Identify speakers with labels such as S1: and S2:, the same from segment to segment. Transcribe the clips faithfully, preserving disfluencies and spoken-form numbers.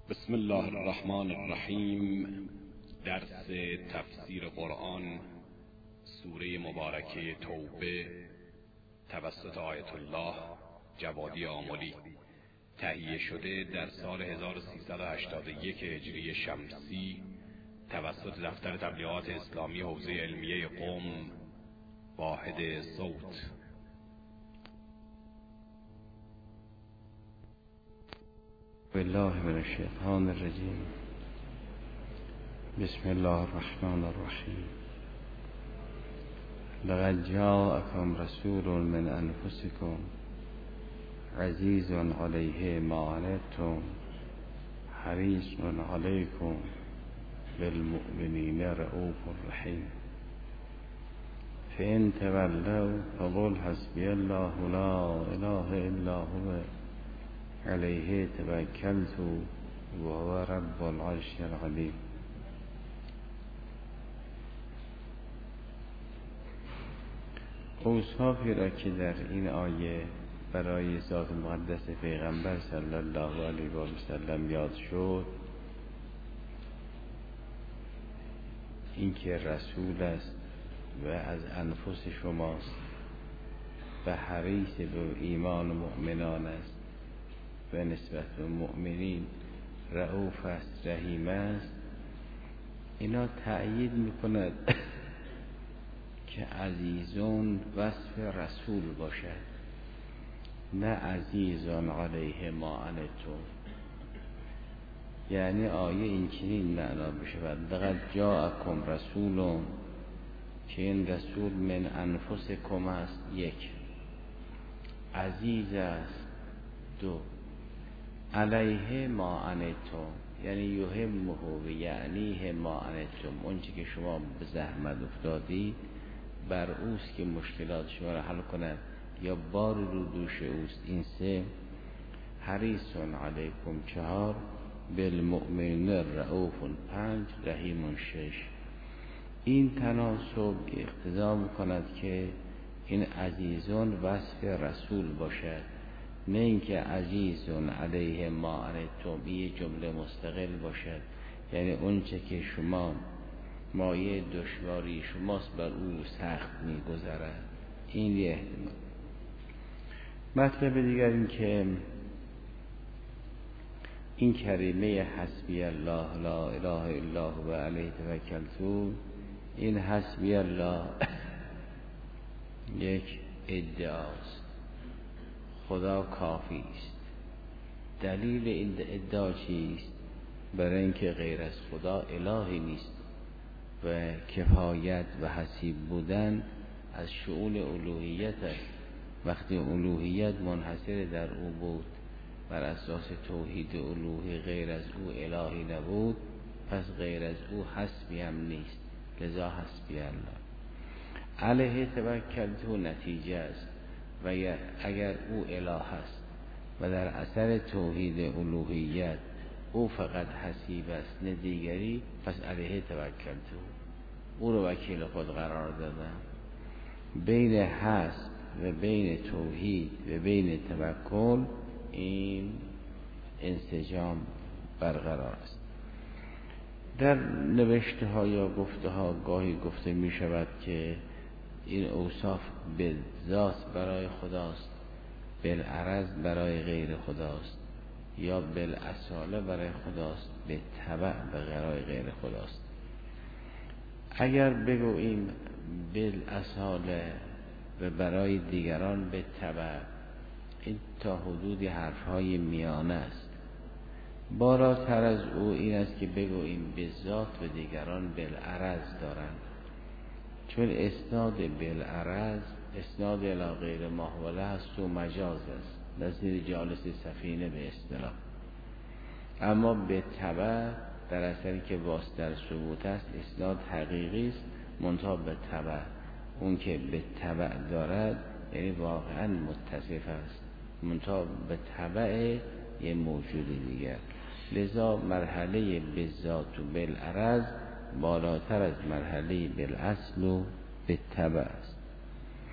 S1: بسم الله الرحمن الرحیم. درس تفسیر قرآن سوره مبارکه توبه توسط آیت الله جوادی آملی، تهیه شده در سال هزار و سیصد و هشتاد و یک هجری شمسی توسط دفتر تبلیغات اسلامی حوزه علمیه قم، واحد صوت.
S2: بالله من الشیطان الرجیم. بسم الله الرحمن الرحیم. لقد جاءكم رسول من انفسكم عزیز علیه ما عنتم حریص علیکم بالمؤمنین رؤوف رحیم. فإن تولوا فقل حسبی الله لا اله الا هو علیه توکلت و هو رب العرش العظیم. اوصافی را که در این آیه برای ذات مقدس پیغمبر صلی الله علیه و سلم یاد شد، اینکه رسول است و از انفس شماست و حریص به ایمان مؤمنان است و نسبت به مؤمنین رؤوف است، رحیم است. اینا تأیید میکند که عزیزون وصف رسول باشد، نه عزیزان علیه ما عنتم. یعنی آیه این چنین معنا بشود: لقد جاءکم رسول، که این رسول من انفسکم است، یک، عزیز است، دو، علیه ما عنتم، یعنی یهمه و یعنیه ما عنتم، اون چی که شما به زحمت افتادی بر اوست که مشکلات شما را حل کند یا بار رو دوش اوست. این سه. حریص علیکم چهار، بالمؤمنین رؤوف پنج، رحیم شش. این تناسب اقتضا میکند که این عزیزون وصف رسول باشد، نه اینکه عزیزون علیه ما عنتم یه جمله مستقل باشد، یعنی اون چه که شما مایه دشواری شماست بر او سخت میگذرد. این یه احتمال. مطلب دیگر این که این کلمه حسبی الله لا اله الا هو علیه توکلت، این حسبی الله یک ادعاست، خدا کافی است. دلیل این ادعا چیست؟ برای اینکه غیر از خدا الهی نیست و کفایت و حسیب بودن از شؤون الوهیت است. وقتی الوهیت منحصر در او بود، بر اساس توحید الوهی غیر از او الهی نبود، پس غیر از او حسبی هم نیست، لذا حسبی الله. علیه توکلت نتیجه است، و اگر او اله است و در اثر توحید الوهیت او فقط حسیب است نه دیگری، پس علیه توکلت، او رو وکیل خود قرار دادن. بین حسب و بین توحید و بین توکل این انسجام برقرار است. در نوشته ها یا گفته ها گاهی گفته می شود که این اوصاف به ذات برای خداست، بالعرض برای غیر خداست، یا بالاصاله برای خداست، به تبع برای غیر خداست. اگر بگوییم بالاصاله و برای دیگران به تبع، این تا حدودی حرفهای میانه است. بالاتر از او این است که بگوییم به ذات و دیگران بالعرض دارند، چون اسناد بالعرض اسناد الی غیر ما هو له است و مجاز است، نظیر جالس سفینه به اصطلاح. اما به تبع در اثری که واسطه ثبوت است اسناد حقیقی است، منتها به تبع. اون که به تبع دارد یعنی واقعا متصف است، منتها به تبع یه موجود دیگر. لذا مرحله به ذات و بالعرض بالاتر از مرحله بالاصل و به تبع است.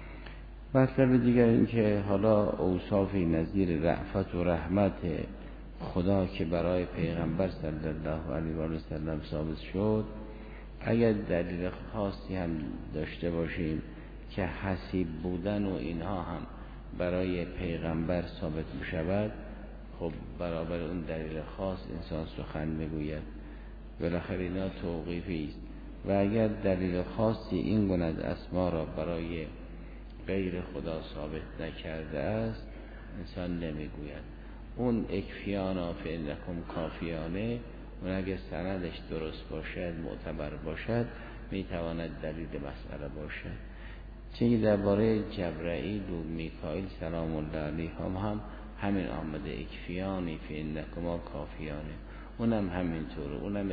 S2: مطلب دیگر این که حالا اوصافی نظیر رأفت و رحمت خدا که برای پیغمبر صلی الله علیه و سلم ثابت شد، اگر دلیل خاصی هم داشته باشیم که حسیب بودن و اینها هم برای پیغمبر ثابت بشود، خب برابر اون دلیل خاص انسان سخن میگوید، بالاخره اینا توقیفی است. و اگر دلیل خاصی این گونه از اسما را برای غیر خدا ثابت نکرده است، انسان نمیگوید. اون اکفیانا فانکم کافیانه، اون اگر سندش درست باشد، معتبر باشد، میتواند دلیل مسئله باشد. چون درباره جبرائیل و میکائیل سلام الله علیهم هم همین آمده، اکفیانی فانکما کافیانه، اونم همینطوره. اونم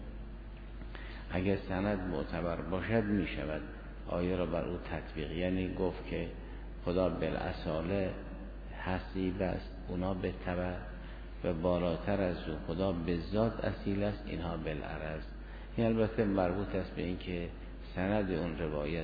S2: اگر سند معتبر باشد میشود آیه را بر او تطبیق، یعنی گفت که خدا بالاصاله حسیب است، اونا به تبع، و بالاتر از او خدا به ذات اصیل است، اینها بالعرض. این البته مربوط است به این که سند اون روایت،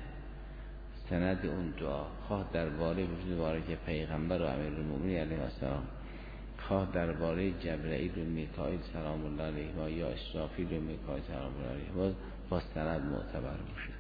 S2: سند اون دعا، خواه درباره وجود بارک پیغمبر و امیرالمومنین علیه السلام، خواه درباره جبرائیل و میکائیل سلام الله علیهما یا اسرافیل و میکائیل سلام الله علیهما، با سند معتبر باشه.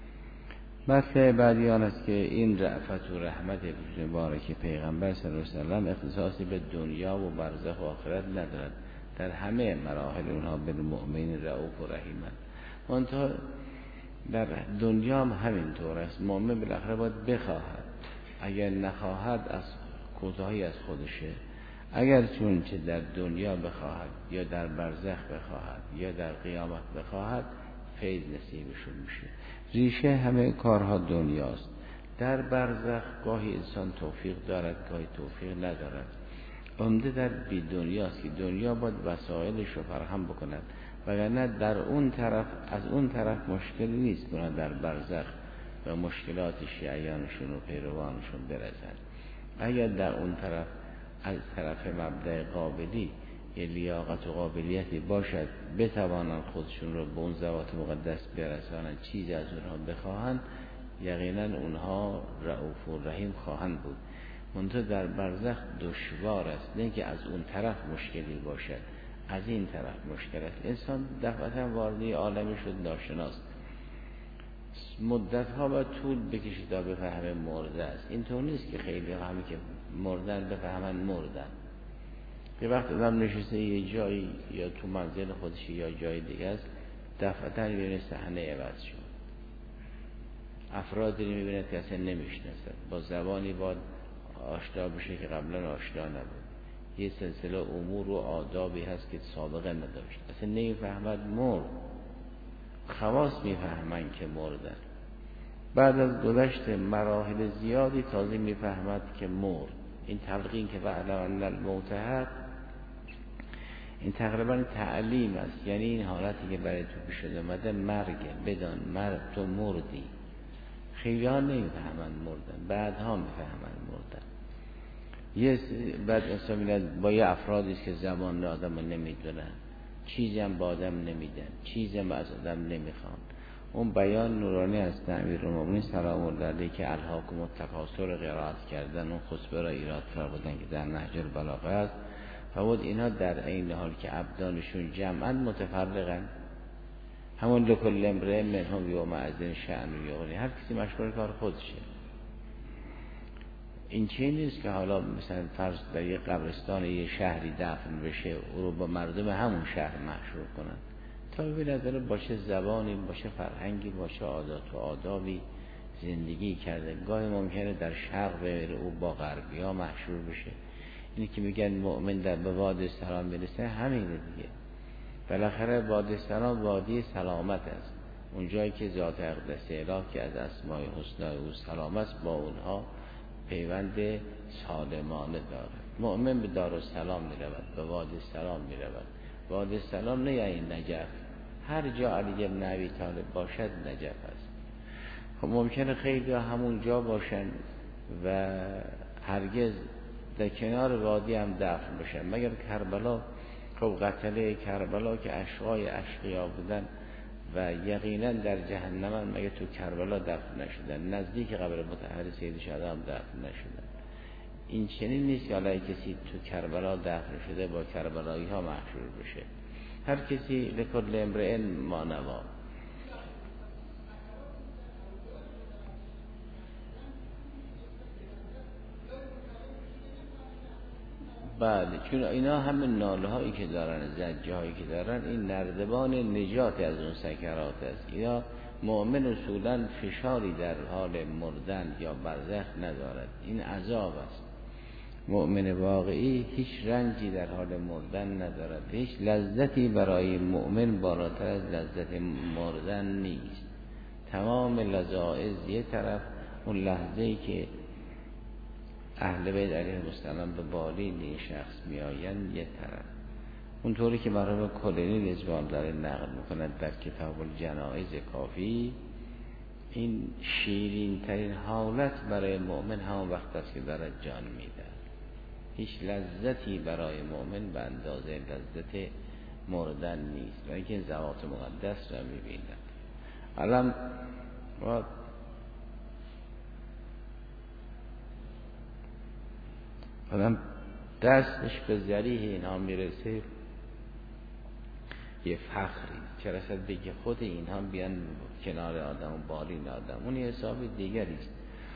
S2: مطلب بعدی آن است که این رأفت و رحمت وجود بارک پیغمبر صلی الله علیه و سلم اختصاصی به دنیا و برزخ و آخرت ندارد، در همه مراحل اونها بالمؤمنین رؤوف و رحیمند. منتها در دنیا هم همینطور است، مؤمن بالاخره باید بخواهد، اگر نخواهد از کوتاهی از خودشه. اگر چون چه در دنیا بخواهد یا در برزخ بخواهد یا در قیامت بخواهد، فیض نصیبشون میشه. ریشه همه کارها دنیاست. در برزخ گاهی انسان توفیق دارد، گاهی توفیق ندارد. عمده در بی دنیاست که دنیا باید وسایلش رو فراهم بکند، وگرنه در اون طرف از اون طرف مشکلی نیست که در برزخ و مشکلات شیعیانشون و پیروانشون برسند. اگر در اون طرف از طرف مبدأ قابلی یه لیاقت و قابلیتی باشد، بتوانند خودشون رو به اون ذوات مقدس برسانند، چیزی از اونها بخواهند، یقینا اونها رؤوف و رحیم خواهند بود. منتها در برزخ دشوار است، نه که از اون طرف مشکلی باشد، از این طرف مشکل است. انسان دفعتا واردی عالمی شد ناشناس، مدت ها باید طول بکشید تا بفهمه مرده است. اینطور نیست که خیلی همین که مردن بفهمن مردن. یه وقت آدم نشسته یه جایی یا تو منزل خودش یا جای دیگه است، دفعتا میبینه صحنه عوض شد، افرادی رو میبینه که اصلا نمیشناسد، با زبانی باید آشنا بشه که قبلا آشنا نبود، یه سلسله امور و آدابی هست که سابقه نداشت، اصلا نمیفهمد مرد. خواص میفهمن که مردن، بعد از گذشت مراحل زیادی تازه میفهمد که مرد. این تلقین که وعلم ان الموت حق، این تقریبا تعلیم است، یعنی این حالتی که برای تو پیش اومده مرگه، بدان مرگ، تو مردی. خیلی ها نمیفهمن مردن، بعدها میفهمن مردن. یه بعد انسان میاد با یه افرادی که زبان آدم رو نمیدونن، چیزی هم با آدم نمیدن، چیزی هم از آدم نمیخوان. اون بیان نورانی از امیرالمومنین سلام الله علیه که الهاکم التکاثر قرائت کردن، اون خطبه را ایراد کردن که در نهج البلاغه است. فود اینا در این حال که ابدانشون جمعا متفرقن، همون لکل امرئ منهم یوم اذن شأن یغنی، هر کسی مشغول کار خودشه. این چیزی نیست که حالا مثلا فرض در یه قبرستان یه شهری دفن بشه او رو با مردم همون شهر محشور کنن، تا ببیند داره با چه زبانی، با چه فرهنگی، با چه عادات و آدابی زندگی کرده. گاهی ممکنه در شرق بره او با غربی ها محشور بشه. اینی که میگن مؤمن در به وادی سلام میرسه، همینه دیگه. بالاخره وادی سلام وادی سلامت است، اون جایی که ذات اقدس الهی که از اسماء الحسنا او سلام است با اونها پیوند سالمانه دارد. مؤمن به دارالسلام میرود، به وادی سلام میرود. وادی سلام نه یعنی نجف، هر جا علی بن ابی طالب باشد نجف است. خب ممکنه خیلی همون جا باشن و هرگز در کنار وادی هم دفن بشن، مگر کربلا. خب قتله کربلا که اشقای اشقیا بودن و یقینا در جهنم، مگر تو کربلا دفن نشدن، نزدیک قبر مطهر سید شهدا هم دفن نشدن. این چنین نیست که حالا کسی تو کربلا دفن شده با کربلایی ها محشور بشه. هر کسی لکل امرئ ما نوا. بله، چون اینا همین ناله هایی که دارن، زجه هایی که دارن، این نردبان نجات از اون سکرات است. اینا مؤمن اصولا فشاری در حال مردن یا برزخ ندارد، این عذاب است. مؤمن واقعی هیچ رنجی در حال مردن ندارد، هیچ لذتی برای مؤمن بالاتر از لذت مردن نیست. تمام لذائذ یه طرف، اون لحظه‌ای که اهل بیت علیهم السلام به بالین این شخص میآیند یه طرف. اونطوری که مرحوم کلینی رضوان الله نقل میکند در کتاب الجنائز کافی، این شیرین ترین حالت برای مؤمن همون وقت است که دارد جان میده. هیچ لذتی برای مؤمن به اندازه لذت مردن نیست، برای اینکه ذوات مقدس را میبیند. الان ما آدم دستش به ذریح اینها میرسه یه فخری، چه رسد بگه خود اینها بیان کنار آدم و بالین آدم، اون یه حساب دیگری است.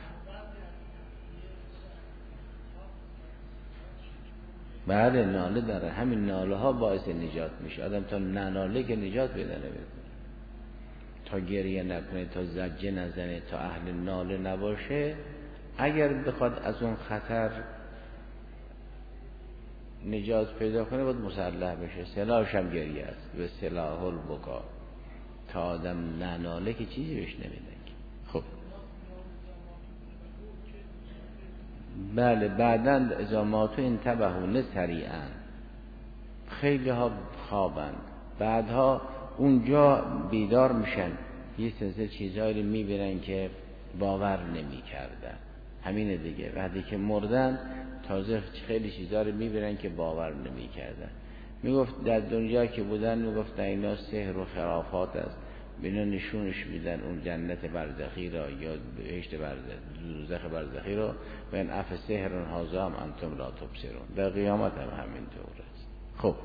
S2: بله ناله داره، همین ناله ها باعث نجات میشه. آدم تا نناله که نجات پیدا نمیکنه، تا گریه نکنه، تا زجه نزنه، تا اهل ناله نباشه، اگر بخواد از اون خطر نجات پیدا کنه باید مسلح بشه. سلاحش هم گریه است، به سلاح البکا. تا آدم نناله که چیزی بهش نمیده. خب بله، بعدن ازاماتو انتبهونه سریعا، خیلی ها خوابند، بعدها اونجا بیدار میشن، یه سلسله چیزهایی رو میبینن که باور نمی کردن. همینه دیگه، وقتی که مردن تازه خیلی چیزها رو میبینن که باور نمی کردن. میگفت در دنیا که بودن میگفت اینا سحر و خرافات است، اینا نشونش میدن اون جنت برزخی را یا بهشت برزخی، دوزخ برزخی را، و این اف سحر هازا هم انتم لا تبصرون. در قیامت هم همین طور است. خب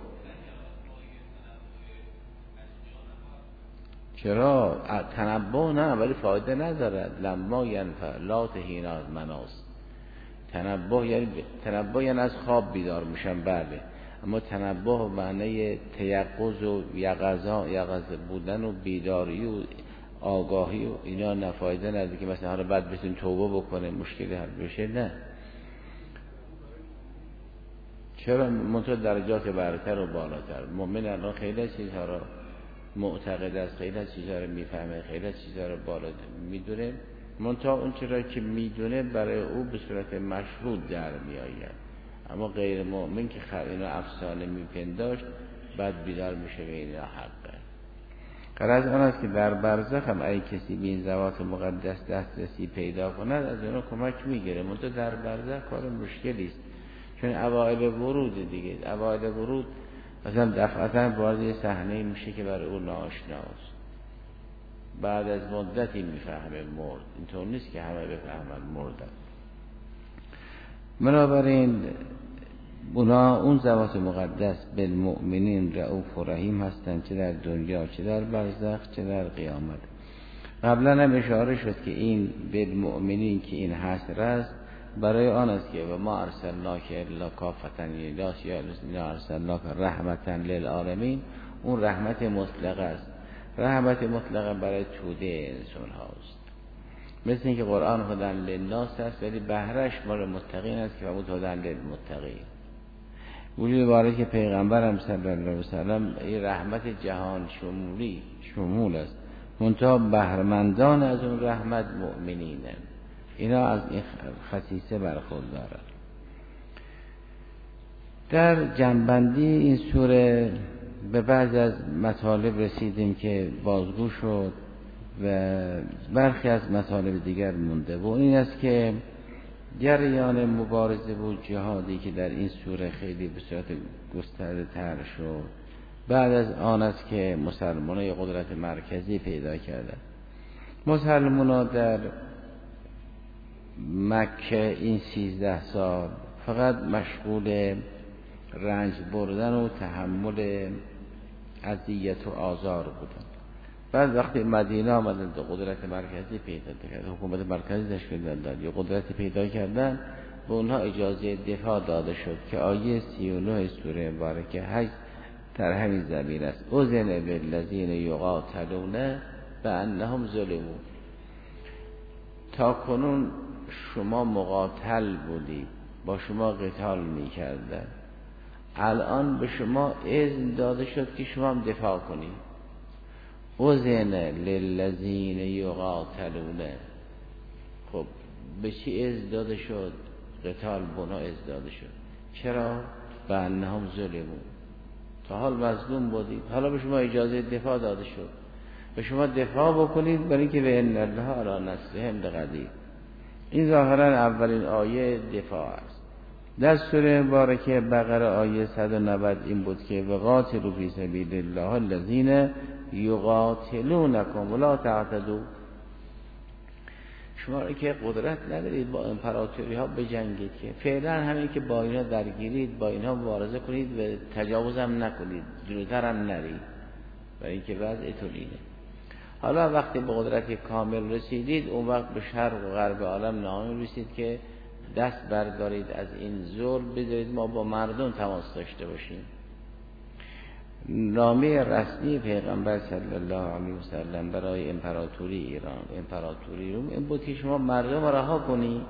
S2: چرا تنبه نه، ولی فایده ندارد. لما ینفع لا تهینا از مناس. تنبه یعنی تنبه یعنی از خواب بیدار میشن، بله، اما تنبه معنی تیقظ و یقظا، یقظ بودن و بیداری و آگاهی و اینا نفایده نداره که مثلا حالا بعد بتونیم توبه بکنه مشکلی حل بشه. نه، چرا؟ منطقه درجات برتر و بالاتر. مؤمن الان خیلی چیزها را معتقد است، خیلی چیزها را میفهمه، خیلی چیزها را بالا میدونه، منطقه اون چرا که میدونه برای او به صورت مشهود در میآید. اما غیر مؤمن که خب اینا افسانه میپنداشت بعد بیدار میشه به اینا حقه. غرض آن است که در برزخ هم اگه کسی به این ذوات مقدس دسترسی پیدا کند از اونا کمک میگیره. منتها در برزخ کار مشکلی است، چون اوائل ورود دیگه، اوائل ورود مثلا دفعتا وارد یه صحنه میشه که برای او ناآشناست، بعد از مدتی میفهمه مرد. اینطور نیست که همه بفهمن مردن. بنابراین اونا اون ذوات مقدس بالمؤمنین رؤوف و رحیم هستند، چه در دنیا چه در برزخ چه در قیامت. قبلا هم اشاره شد که این بالمؤمنین که این حصر است برای آن است که و ما ارسلناک الا کافة للناس یا ارسلناک رحمة للعالمین. اون رحمت مطلقه است، رحمت مطلقه برای توده انسان هاست. مثل اینکه قرآن هدی للناس است ولی بهرش مال متقین است که فرمود هدی للمتقین. وجود باره که پیغمبرم صلی الله علیه و سلم این رحمت جهان شمولی شمول است، منتها بهرمندان از اون رحمت مؤمنینه. اینا از این خصیصه برخوردارند. در جنبندی این سوره به بعض از مطالب رسیدیم که بازگو شد و برخی از مطالب دیگر مونده و این است که جریان مبارزه و جهادی که در این سوره خیلی به صورت گسترده تر شد بعد از آن است که مسلمانان قدرت مرکزی پیدا کردند. مسلمانان در مکه این سیزده سال فقط مشغول رنج بردن و تحمل اذیت و آزار بودن. بعد وقتی مدینه آمدن و قدرت مرکزی پیدا کرد، حکومت مرکزی تشکیل دادن یا قدرت پیدا کردن، به اونها اجازه دفاع داده شد که آیه سی و نه سوره مبارکه حج در همین زمین است. اذن للذین یقاتلون بانهم ظلموا. تا کنون شما مقاتل بودید، با شما قتال می‌کردند، الان به شما اذن داده شد که شما هم دفاع کنید. اذن للذین یقاتلون. خب به چی اذن داده شد؟ قتال بنا اذن داده شد. چرا؟ بانهم ظلموا. تا حال مظلوم بودید، حالا به شما اجازه دفاع داده شد، به شما دفاع بکنید، برای اینکه به ان الله علی نصرهم لقدیر. این ظاهرا اولین آیه دفاع است. در سوره مبارکه بقره آیه صد و نود این بود که وقاتلوا فی سبیل الله الذین یقاتلونکم ولا تعتدوا. شما که قدرت ندارید با امپراتوری ها بجنگید، که فعلا همین که با اینا درگیرید، با اینا مبارزه کنید و تجاوز هم نکنید، جلوتر هم نرید، برای اینکه وضعتون اینه. حالا وقتی به قدرت کامل رسیدید، اون وقت به شرق و غرب عالم نامه رسید که دست بردارید از این ظلم، بذارید ما با مردم تماس داشته باشیم. نامه رسمی پیغمبر صلی الله علیه و سلم برای امپراتوری ایران، امپراتوری روم، این بود که شما مردم رها کنید.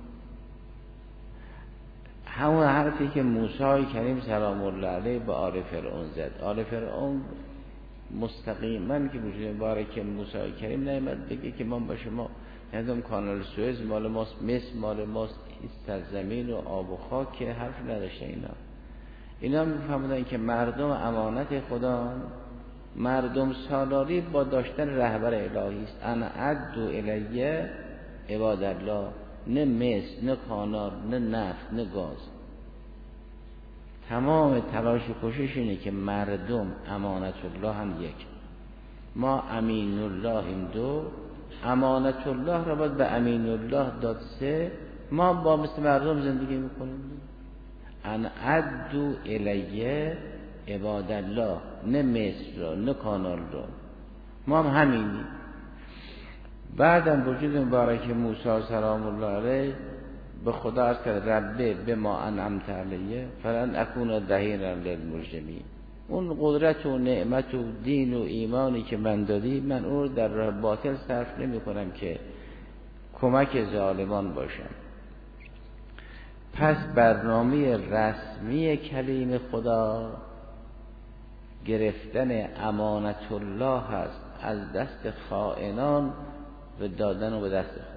S2: همون حرفی که موسی کریم سلام الله علیه به آل فرعون زد. آل فرعون مستقیما که وجود مبارک موسی کریم نمیاد بگه که ما با شما یادم کانال سوئز مال ماست، مصر مال ماست، سرزمین و آب و خاک، که حرف نداشته. اینا اینا میفهمدن که مردم امانت خدا، مردم سالاری با داشتن رهبر الهی است. انا عدو الیه عباد الله، نه مصر، نه کانال، نه نفت، نه گاز. تمام تلاش و کوشش اینه که مردم امانت الله هم یک، ما امین الله هم دو، امانت الله را باید به امین الله داد سه، ما با مثل مردم زندگی میکنیم. ان عدو الیه عباد الله، نه مصر را، نه کانال را، ما هم همینی. بعدم وجود مبارک موسی سلام الله علیه به خدا عرض کرد ربه بما انعمت علیه فلن اکون ظهیرا للمجرمین. اون قدرت و نعمت و دین و ایمانی که من دادی، من اون در راه باطل صرف نمی کنم که کمک ظالمان باشم. پس برنامه رسمی کلیم خدا گرفتن امانت الله هست از دست خائنان و دادن و به دست خود.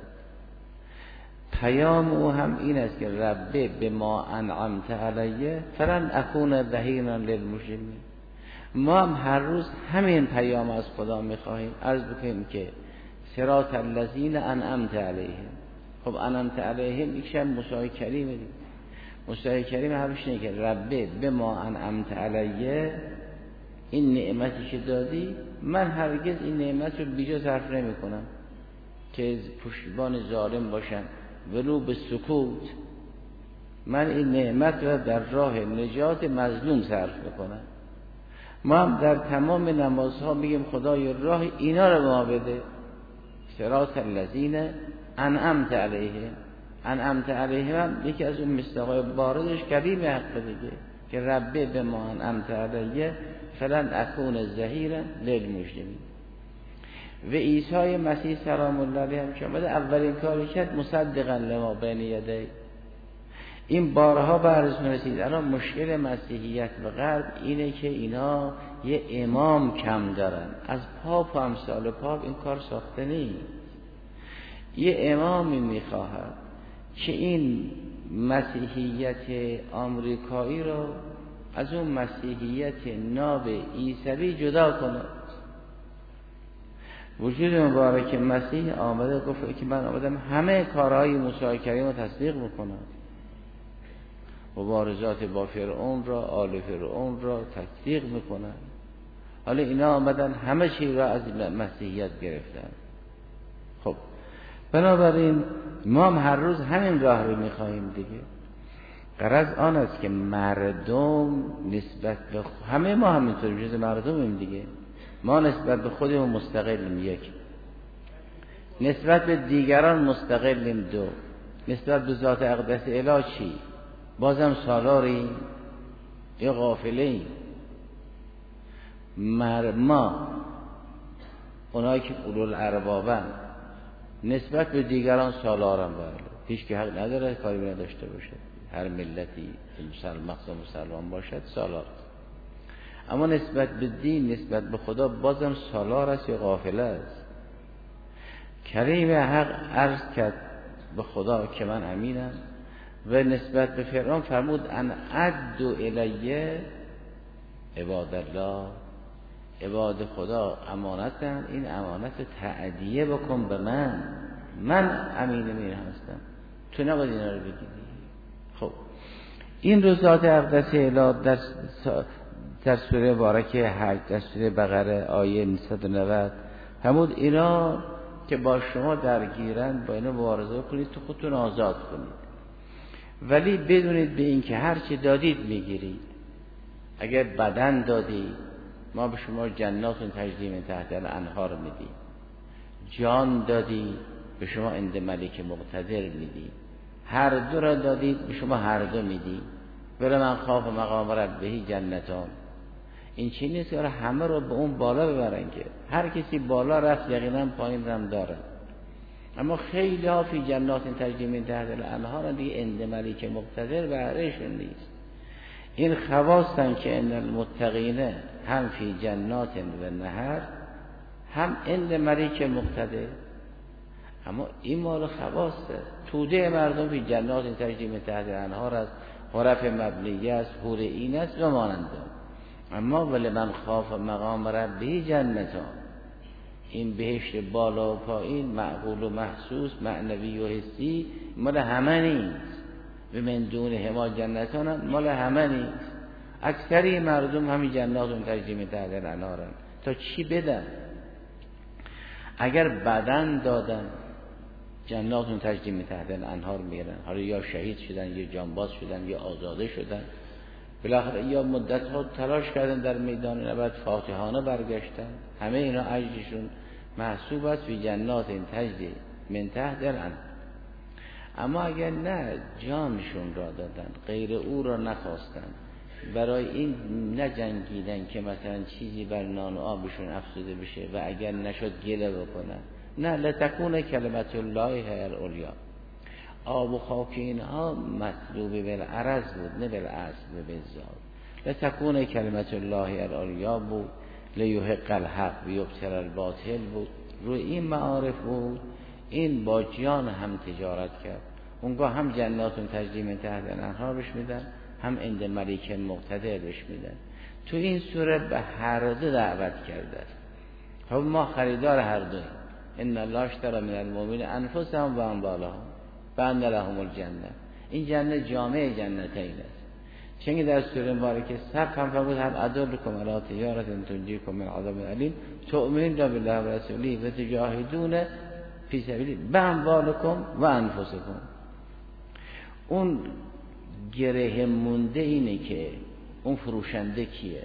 S2: پیام او هم این است که ربه بما انعمت علیه فلن اکون ظهیرا للمجرمین. ما هم هر روز همین پیام از خدا میخواهیم، عرض بکنیم که صراط الذین انعمت علیهم. خب انعمت علیهم یکشم موسی کریمه دید. موسی کریم همش اینه که ربه بما انعمت علیه، این نعمتی که دادی من هرگز این نعمت رو بیجا صرف نمی کنم که پشتیبان ظالم باشم، ولو به سکوت. من این نعمت رو در راه نجات مظلوم صرف میکنم. ما هم در تمام نمازها میگیم خدای راه اینا رو ما بده. صراط الذین انعمت علیهم. انعمت علیهم یکی از اون مصداقای باردش کلیم حق دیگه که ربه بما انعمت علیه فلن اکون ظهیرا للمجرمین. و عیسی مسیح سلام الله علیه هم که آمده اولین کاری کرد مصدقا لما بین یدیه. این بارها براتون رسید. الان مشکل مسیحیت و غرب اینه که اینا یه امام کم دارن. از پاپ و امثال پاپ این کار ساخته نیست. یه امامی میخواهد که این مسیحیت آمریکایی رو از اون مسیحیت ناب عیسوی جدا کنه. وجود مبارک مسیح آمده گفت که من آمدم همه کارهای موسی کریم رو تصدیق بکنم، مبارزات با فرعون را، آل فرعون را تصدیق میکنن. حالا اینا آمدن همه چی را از مسیحیت گرفتن. خب بنابراین ما هم هر روز همین راه رو میخواهیم دیگه. غرض آن است که مردم نسبت به خ... همه ما همینطور جز مردمیم دیگه. ما نسبت به خودمون مستقلیم یک، نسبت به دیگران مستقلیم دو، نسبت به ذات اقدس الهی چی؟ بازم سالاریم یا غافلیم؟ مر ما اونایی که اولو الاربابن نسبت به دیگران سالارن، بله هیچ که حق نداره کاری نداشته باشه، هر ملتی مسلمان مخصوص مسلمان باشد سالار، اما نسبت به دین نسبت به خدا بازم سالار است یا غافل است؟ کریم حق عرض کرد به خدا که من امینم و نسبت به فرعون فرمود ان ادعو الیه عباد الله، عباد خدا امانتن، این امانت تأدیه بکن به من، من امین امین هستم، تو نباید اینا رو بگیری. خب این رو ذات اقدس الهی در در سوره مبارکه حج در سوره بقره آیه صد و نود فرمود اینا که با شما درگیرن با اینا مبارزه کنید تو خودتون آزاد کنید، ولی بدونید به این که هر چی دادید میگیرید. اگر بدن دادید ما به شما جناتون تجری من تحت الانهار میدیم، جان دادید به شما عند ملک مقتدر میدیم، هر دو را دادید به شما هر دو میدیم. ولی من خاف مقام ربه جنتان، این چی نیست که همه رو به اون بالا ببرن، که هر کسی بالا رفت یقینا پایین هم داره، اما خیلی ها فی جنات تجری من تحت الانهار دیگه عند ملک مقتدر بهرهشون نیست. این خواستن که ان المتقین هم فی جنات و نهر هم عند ملک مقتدر، اما این مال خواسته. توده مردم فی جنات تجری من تحت الانهار است، غرف مبنیه است، حور عین است و مانند. اما ولی من خاف مقام ربه جنتان، این بهشت بالا و پایین معقول و محسوس معنوی و حسی مال همه نیست، و من دون هما جنتان مال همه نیست. اکثری مردم همین جناتون تجری من تحت الانهارن، تا چی بدن؟ اگر بدن دادن جناتون تجری من تحت الانهار میرن، حالا یا شهید شدن یا جانباز شدن یا آزاده شدن، بالاخره یا مدت ها تلاش کردن در میدان نبرد فاتحانه برگشتن، همه اینا اجرشون محسوب است فی جنات تجری من تحت الانهار. اما اگر نه جانشون را دادن، غیر او را نخواستن، برای این نجنگیدن که مثلا چیزی بر نان و آبشون افسوده بشه و اگر نشد گله بکنن، نه لتکون کلمت الله هی العلیا. آب و خاک اینها مطلوب بالعرض بود نه بالاصل بالذات. لتکون کلمت الله هی العلیا بود، لیحق الحق و یبطل الباطل بود، روی این معارف بود. این با جان هم تجارت کرد، اونگاه هم جناتون تجری من تحت الانهار بهش میدن، هم عند ملک مقتدر بهش میدن. تو این سوره به هر دو دعوت کرده است. خب ما خریدار هر دویم. ان الله اشتری من المؤمنین انفسهم و اموالهم بأن لهم الجنه. این جنت جامع جنتین است. چنین در سوره مبارکه صف هم فرمود هل ادلکم علی تجارة تنجیکم من عذاب الیم تؤمنون بالله و رسوله و تجاهدون فی سبیله باموالکم و انفسکم. اون گره مونده اینه که اون فروشنده کیه؟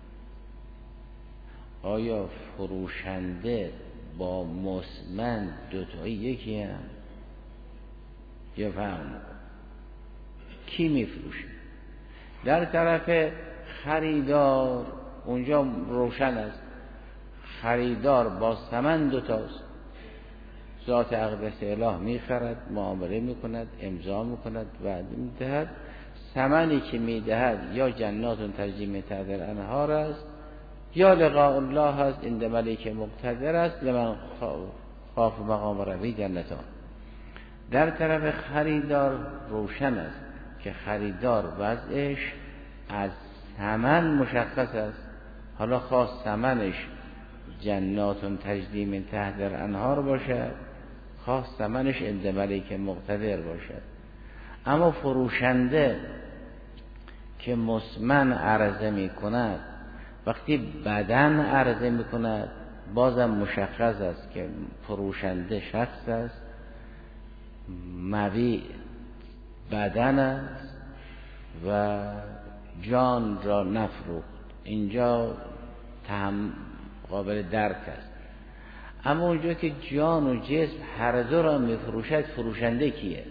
S2: آیا فروشنده با مسمن دوتایی یکی هم؟ یا فهم کی میفروشه؟ در طرف خریدار اونجا روشن است، خریدار با ثمن دوتاست، ذات اقدس اله میخرد، معامله میکند، امضا میکند، وعده میدهد. ثمنی که میدهد یا جناتون تجری من تحت الانهار است یا لقاء الله است عند ملک مقتدر است، لمن خاف مقام ربه جنتان. در طرف خریدار روشن است که خریدار وضعش از ثمن مشخص است، حالا خواست ثمنش جناتون تجری من تحت الانهار باشد، خواست ثمنش عند ملک مقتدر باشد. اما فروشنده که مسمن عرضه می کند، وقتی بدن عرضه می کند بازم مشخص است که فروشنده شخص است مبیع بدن است و جان را نفروخت. اینجا تهم قابل درک است. اما اونجا که جان و جسم هر دو را میفروشد، فروشنده کیه؟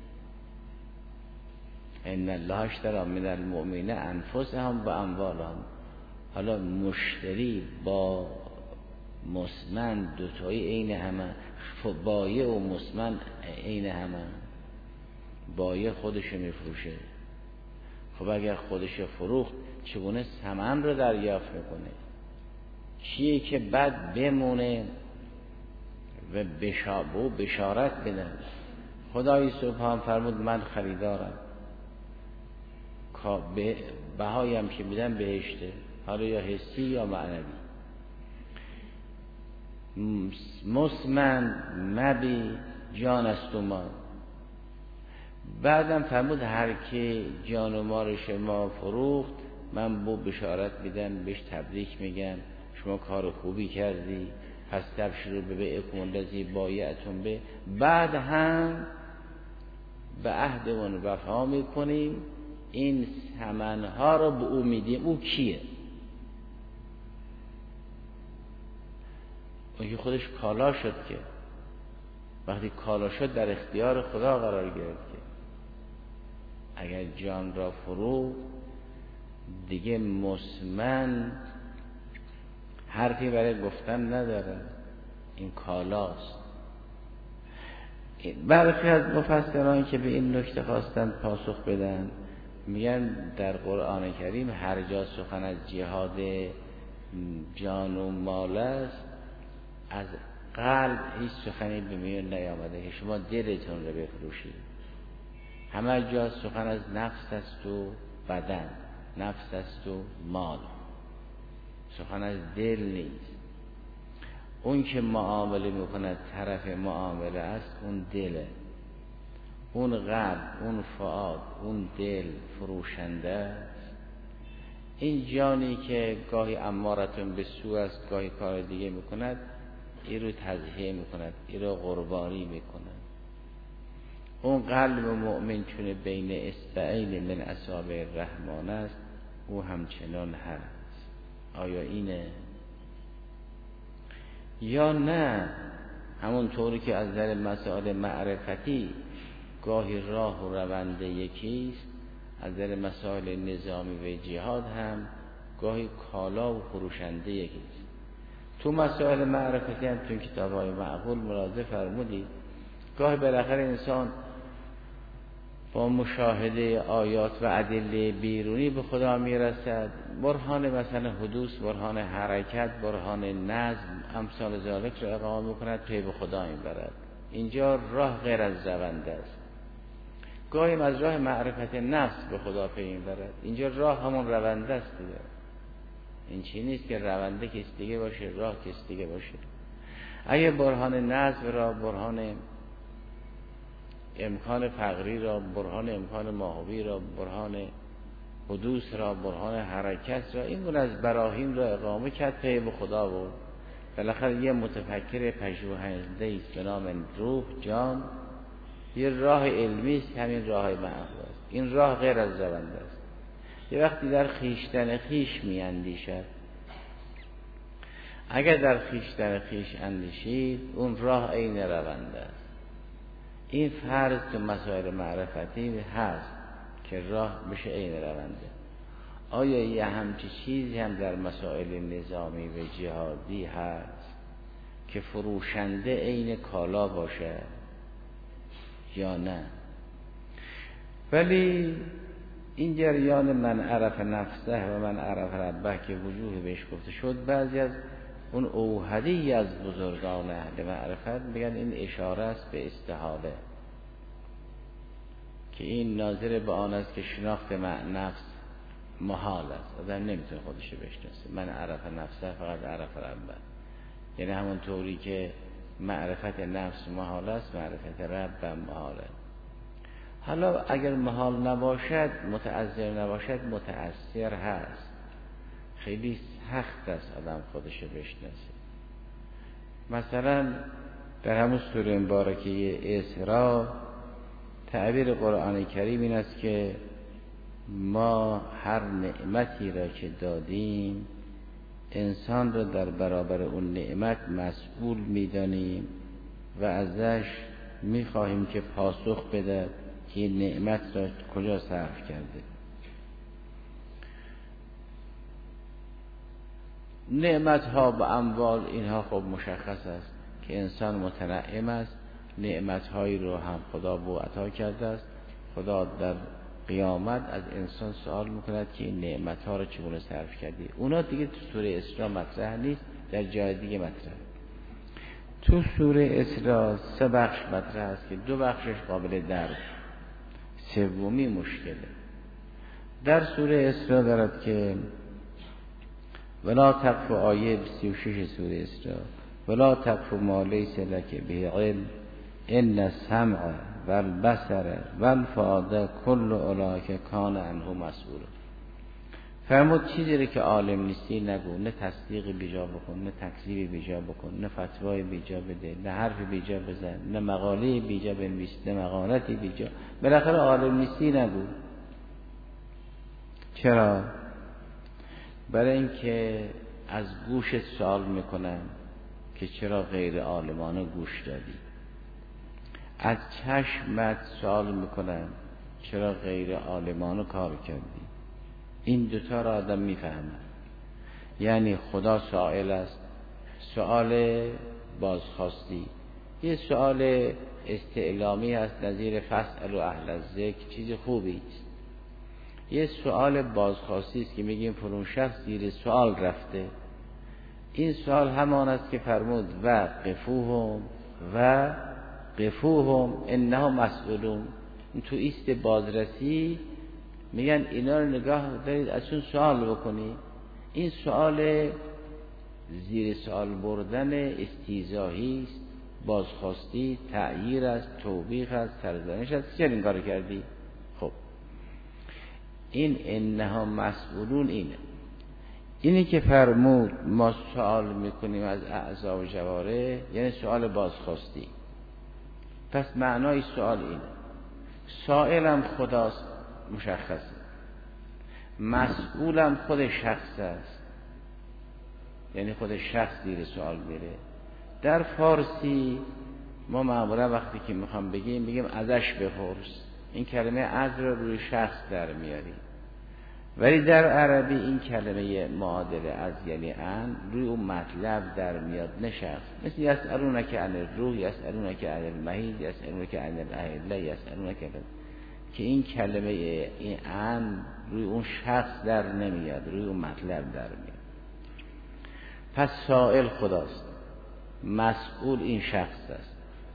S2: ان الله اشتری من المؤمنین انفسهم و اموالهم. حالا مشتری با مسمن دوتایی عین همه، بایع و مسمن عین همه. بایع خودش میفروشه. خب اگر خودش فروخت چگونه ثمن رو دریافت میکنه؟ چیه که بعد بمونه و بشابو بشارت بدن؟ خدای سبحان فرمود من خریدارم، بهایم که میدم بهشته، حالا یا حسی یا معنوی. مسمن مبی جان است و مال. بعدم فرمود هر که جان و مال شما فروخت من بو بشارت میدم، بهش تبریک میگم، شما کار خوبی کردی، پس تبشروا ببیعکم الذی بایعتم به. بعد هم به عهدمون وفا میکنیم، این ثمنها رو به او میدیم. او کیه؟ اون که خودش کالا شد، که وقتی کالا شد در اختیار خدا قرار گرفت. که اگر جان را فرو دیگه مسمن حرفی برای گفتن نداره، این کالاست. برخی از مفسران که به این نکته خواستن پاسخ بدن میگن در قرآن کریم هر جا سخن از جهاد جان و مال است، از قلب هیچ سخنی به میان نیامده که شما دلتون رو بفروشید. همه جا سخن از نفس است و بدن، نفس است و مال، سخن از دل نیست. اون که معامله میکند طرف معامله است، اون دله، اون قلب، اون فؤاد، اون دل فروشنده است. این جانی که گاهی امارتون به سو است، گاهی کار دیگه میکند، این رو تضحیه میکند، این رو قربانی میکند. اون قلب مؤمن چون بین اصبعین من اصابع الرحمن است، او همچنان هست. آیا اینه؟ یا نه همون طوری که از نظر مسائل معرفتی گاهی راه و روند یکیست، از نظر مسائل نظامی و جهاد هم گاهی کالا و فروشنده یکیست. تو مسائل معرفتی هم تو کتاب‌های معقول ملاحظه فرمودید گاهی بالاخره انسان با مشاهده آیات و ادله بیرونی به خدا میرسد، برهان مثلا حدوث، برهان حرکت، برهان نظم، امثال ذالک رو اقامه میکند، پی به خدا میبرد. اینجا راه غیر از رونده است. گاهی از راه معرفت نفس به خدا پی میبرد، اینجا راه همون رونده است دیگه. این چی نیست که رونده کس دیگه باشه، راه کس دیگه باشه. اگه برهان نظم را، برهان امکان فقری را، برهان امکان ماهوی را، برهان حدوث را، برهان حرکت را، این گونه از براهین را اقامه کرد، پی به خدا بود. بالاخره یه متفکر پژوهنده است به نام روح جان، یه راه علمی است، همین راه معقول است. این راه غیر از رونده است. یه وقتی در خیشتن خیش می اندیشد، اگر در خیشتن خیش اندیشید، اون راه عین رونده است. این فرض تو مسائل معرفتی هست که راه بشه عین رونده. آیا یه همچی چیزی هم در مسائل نظامی و جهادی هست که فروشنده عین کالا باشه یا نه؟ ولی این جریان من عرف نفسه و من عرف ربه که وجوه بهش گفته شد، بعضی از اون اوحدی از بزرگان اهل معرفت میگن این اشاره است به استحاله، که این ناظر به آن است که شناخت نفس محال است، آدم نمیتونه خودش رو بشناسه. من عرف نفسه فقط عرف ربه، یعنی همون طوری که معرفت نفس محال است، معرفت رب هم محال است. حالا اگر محال نباشد، متعذر نباشد، متأثر هست. خیلی سخت است آدم خودش رو بشناسه. مثلا در همون سوره مبارکه اسراء تعبیر قرآن کریم این است که ما هر نعمتی را که دادیم انسان را در برابر اون نعمت مسئول می‌دانیم و ازش می‌خواهیم که پاسخ بده که این نعمت را کجا صرف کرده. نعمت‌ها و اموال اینها خب مشخص است که انسان متنعم است، نعمت‌هایی رو هم خدا به عطا کرده است. خدا در قیامت از انسان سوال میکند که این نعمت‌ها رو چگونه صرف کردی. اونا دیگه تو سوره اسراء مطرح نیست، در جای دیگه مطرح. تو سوره اسراء سه بخش مطرح است که دو بخشش قابل درک، سومی مشکله. در سوره اسراء دارد که ولا تقف، آیه سی و شش سوره اسراء، ولا تقف ما لیس لک به علم ان السمع والبصر والفؤاد کل اولئک کان عنه مسئول. فرمود چیزی رو که عالم نیستی نگو، نه تصدیق بیجا بکن، نه تکذیب بیجا بکن، نه فتوای بیجا بده، نه حرف بیجا بزن، نه مقاله بیجا بنویس، نه مقالتی بیجا. بالاخره عالم نیستی نگو. چرا؟ برای اینکه از گوشت سوال میکنن که چرا غیر عالمانه گوش دادی. از چشمت سوال میکنن چرا غیر عالمانه کار کردی. این دوتا را آدم میفهمه. یعنی خدا سائل است، سؤال بازخواستی، یه سؤال استعلامی هست نظیر فاسألوا اهل الذکر، چیز خوبی است. یه سؤال بازخواستی است که میگیم فلان شخص زیر سؤال رفته. این سؤال همان است که فرمود و قفوهم و قفوهم انهم مسئولون. تو ایست بازرسی میگن اینا رو نگاه دارید، از اون سوال بکنی. این سوال زیر سوال بردن استیزاهی است، بازخواستی، تعییر است، توبیخ است، سرزنش است. چرا این کارو کردی؟ خب این انهم مسئولون اینه. اینی که فرمود ما سوال میکنیم از اعضا و جواره، یعنی سوال بازخواستی. پس معنای سوال اینه، سائلم خداست مشخصه، مسئولم خود شخص است، یعنی خود شخص زیر سوال میره. در فارسی ما معمولا وقتی که میخوام بگیم بگیم ازش بپرس، این کلمه از رو روی شخص در میاریم. ولی در عربی این کلمه معادل از یعنی ان روی اون مطلب در میاد، نه شخص. مثل یسألونک عن الروح، یسألونک عن المحیض، یسألونک عن الاهله، یسألونک عن، که این کلمه این ان روی اون شخص در نمیاد، روی اون مطلب در میاد. پس سائل خداست، مسئول این شخص است.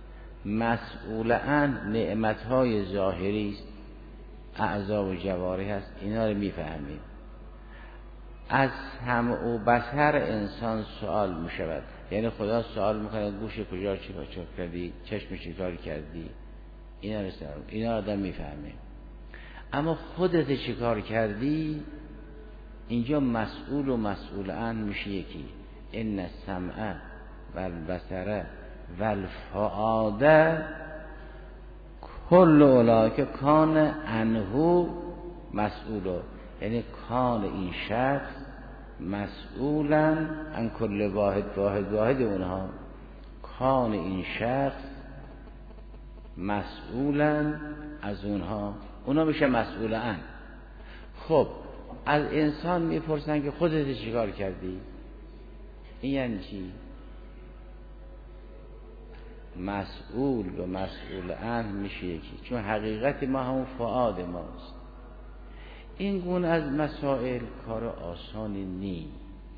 S2: مسئول ان نعمتهای ظاهری است، اعضا و جوارح هست، اینا رو میفهمیم. از سمع و بصر انسان سوال میشود، یعنی خدا سوال میکنه گوش کجا چی کار کردی، چشم چی کار کردی، اینا رو سوال، اینا آدم میفهمه. اما خودت چی کار کردی، اینجا مسئول و مسئول ان میشه یکی. ان السمع والبصر والفؤاد کل اولئک کان عنه مسئول، یعنی کان این شخص مسئولا عن کل واحد واحد واحد اونها. کان این شخص مسئولا از اونها، اونها میشه مسئول عن. خب از انسان میپرسن که خودت چیکار کردی، این یعنی چی؟ مسئول و مسئول عنه میشه یکی، چون حقیقت ما همون فؤاد ماست. این گونه از مسائل کار آسانی نیست.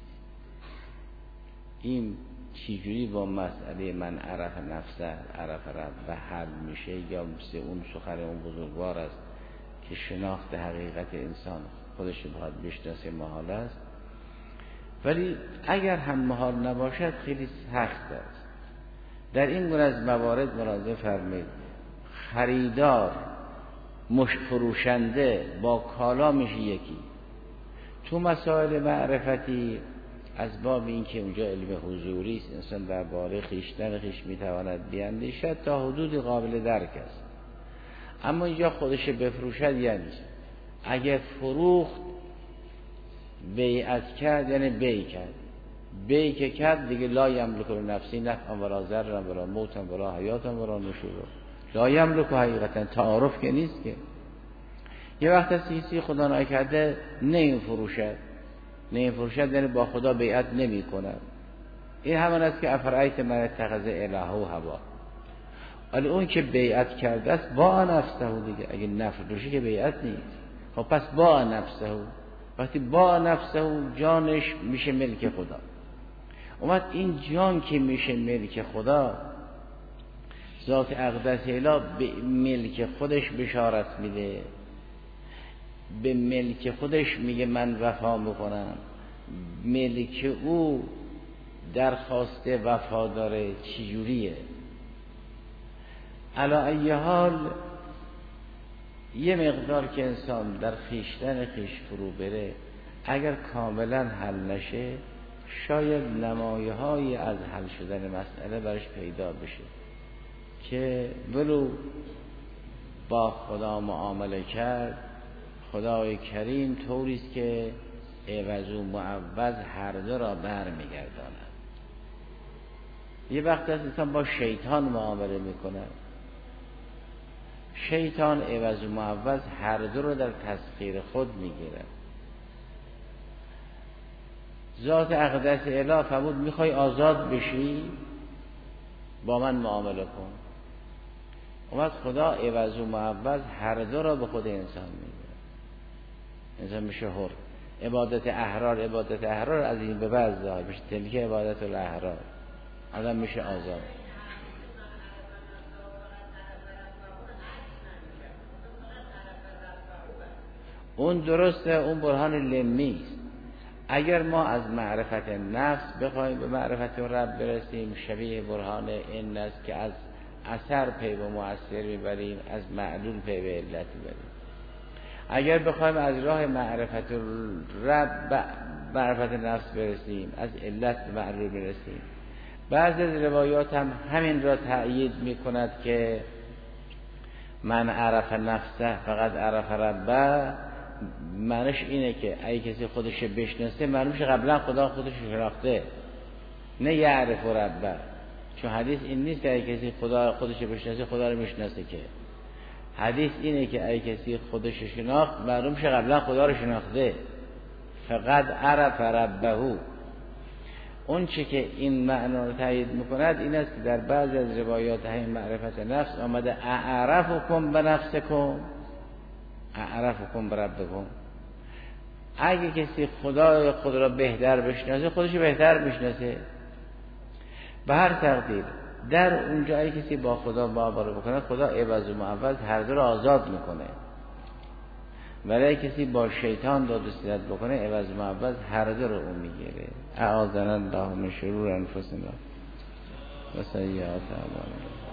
S2: این چجوری با مسئله من عرف نفسه عرف رب و حل میشه، یا مثل اون سخن اون بزرگوار است که شناخت حقیقت انسان خودش باید بشناسه محال است. ولی اگر هم محال نباشد خیلی سخت است. در این گونه از موارد ملاحظه فرمایید، خریدار مشت فروشنده با کالا میشه یکی. تو مسائل معرفتی از باب این که اونجا علم حضوری است، انسان درباره خویشتن خویش میتواند بیاندیشد تا حدود قابل درک است. اما اینجا خودش بفروشد یعنی اگر فروخت بیعت کرد یعنی بیع کرد، بیع که کرد دیگه لا یملک لنفسی نفعا ولا ضرا ولا موتا ولا حیاتا ولا نشورا. لا یملک حقیقتا تعارف که نیست که. یه وقت از کسی خدا نکرده نه فروشد، نه فروشد یعنی با خدا بیعت نمی کند. این همان است که افرایت من اتخذ الهه و هوا. ولی اون که بیعت کرده است با نفسه دیگه، اگه نفروشی که بیعت نیست. خب پس با نفسه، وقتی با نفسه جانش میشه ملک خدا. اومد این جان که میشه ملک خدا، ذات اقدس اله به ملک خودش بشارت میده، به ملک خودش میگه من وفا میکنم. ملک او درخواست وفا داره چجوریه؟ علی ای حال یه مقدار که انسان در خویشتن خویش فرو بره، اگر کاملا حل نشه شاید نمایه‌هایی از حل شدن مسئله برش پیدا بشه که ولو با خدا معامله کرد، خدای کریم طوریست که عوض و معوض هر دو را بر میگرداند. یه وقت از انسان با شیطان معامله میکنه، شیطان عوض و معوض هر دو رو در تسخیر خود میگیره. ذات اقدس اله فرمود میخوای آزاد بشی با من معامله کن. اومد خدا عوض و معوض هر دو را به خود انسان میگیره. انسان میشه حر. عبادت احرار عبادت احرار از این به بعد ظاهر میشه تلک عبادت الاحرار، آدم میشه آزاد. اون درسته، اون برهان لمی است. اگر ما از معرفت نفس بخوایم به معرفت رب برسیم، شبیه برهان این است که از اثر پی به مؤثر میبریم، از معلول پی به علت میبریم. اگر بخوایم از راه معرفت رب معرفت نفس برسیم، از علت به معلول برسیم. بعضی از روایات هم همین را تأیید میکند که من عرف نفسه فقط عرف ربه. معنیش اینه که اگه کسی خودش بشناسه معلومش قبلا خدا خودش شناخته، نه یعرف ربه. چون حدیث این نیست که اگه کسی خدا خودش بشناسه خدا رو میشناسه، که حدیث اینه که اگه کسی خودش شناخت معلومش قبلا خدا رو شناخته. فقط عرف ربه. اون چه که این معنا رو تایید میکند این است که در بعض از روایات همین معرفت نفس آمده اعرفکم بنفسکم اعرفکم بربکم. اگه کسی خدا خود را بهتر بشناسه خودش بهتر میشناسه. به هر تقدیر در اونجا اگه کسی با خدا معامله بکنه خدا عوض و معوض هر دو را آزاد میکنه، ولی اگه کسی با شیطان داد و ستد بکنه عوض و معوض هر دو را اون میگیره. اعاذنا الله من شرور انفسنا و سیئات اعمالنا.